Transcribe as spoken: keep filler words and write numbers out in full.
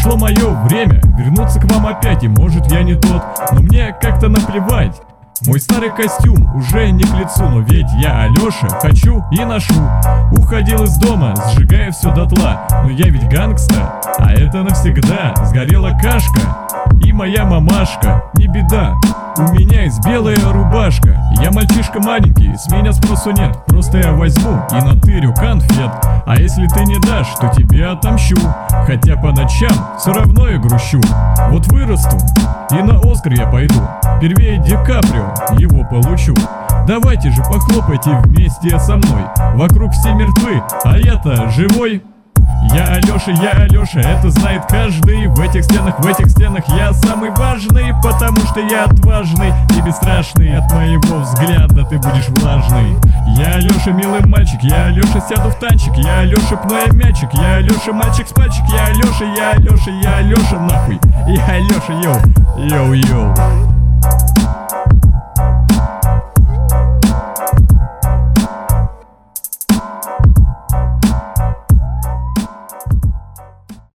Пришло мое время вернуться к вам опять. И может я не тот, но мне как-то наплевать. Мой старый костюм уже не к лицу, но ведь я Алёша, хочу и ношу. Уходил из дома, сжигая все дотла, но я ведь гангста, а это навсегда. Сгорела кашка и моя мамашка, не беда, у меня есть белая рубашка. Я мальчишка маленький, с меня спросу нет, просто я возьму и натырю конфет. А если ты не дашь, то тебе отомщу, хотя по ночам все равно я грущу. Вот вырасту и на Оскар я пойду, первее Ди Каприо его получу. Давайте же похлопайте вместе со мной, вокруг все мертвы, а я-то живой. Я Алёша, я Алёша, это знает каждый. В этих стенах, в этих стенах я самый важный, потому что я отважный и бесстрашный. От моего взгляда ты будешь влажный. Я Алёша, милый мальчик, я Алёша, сяду в танчик. Я Алёша, пну мячик, я Алёша, мальчик с пальчик. Я Алёша, я Алёша, я Алёша, нахуй. Я Алёша, йоу, йоу, йоу.